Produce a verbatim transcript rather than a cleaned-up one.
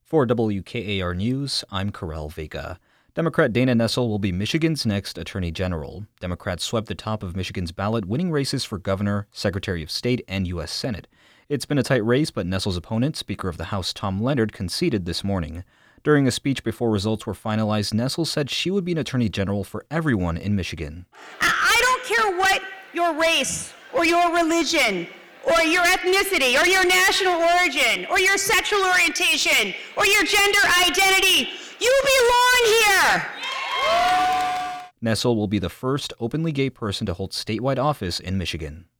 For W K A R News, I'm Karel Vega. Democrat Dana Nessel will be Michigan's next Attorney General. Democrats swept the top of Michigan's ballot, winning races for Governor, Secretary of State, and U S Senate. It's been a tight race, but Nessel's opponent, Speaker of the House Tom Leonard, conceded this morning. During a speech before results were finalized, Nessel said she would be an Attorney General for everyone in Michigan. I don't care what your race or your religion or your ethnicity or your national origin or your sexual orientation or your gender identity. You belong here. Nessel will be the first openly gay person to hold statewide office in Michigan.